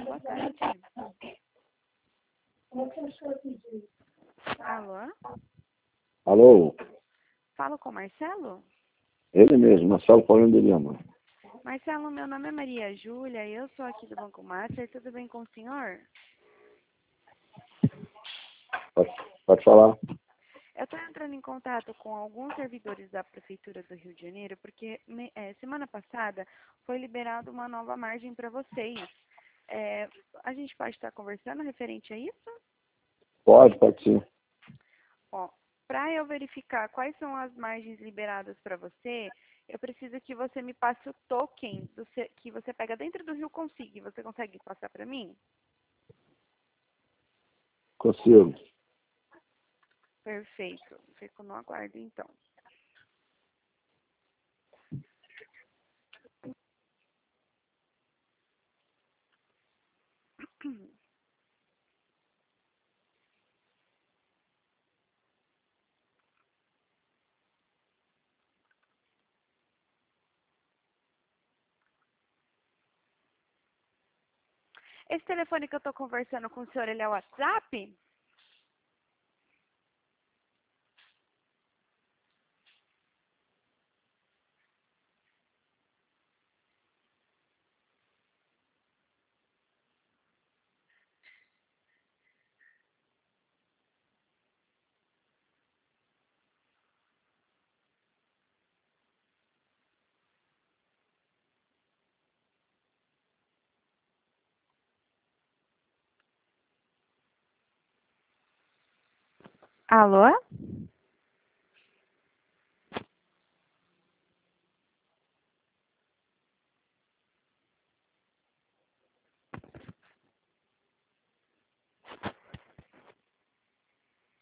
Boa tarde. Alô? Alô? Falo com o Marcelo? Ele mesmo, Marcelo Paulino de Lima. Marcelo, meu nome é Maria Júlia, eu sou aqui do Banco Master, tudo bem com o senhor? Pode falar. Eu estou entrando em contato com alguns servidores da Prefeitura do Rio de Janeiro, porque semana passada foi liberada uma nova margem para vocês. A gente pode estar conversando referente a isso? Pode sim. Ó, para eu verificar quais são as margens liberadas para você, eu preciso que você me passe o token que você pega dentro do Rio Consig. Você consegue passar para mim? Consigo. Perfeito. Fico no aguardo, então. Esse telefone que eu estou conversando com o senhor, ele é o WhatsApp? Alô?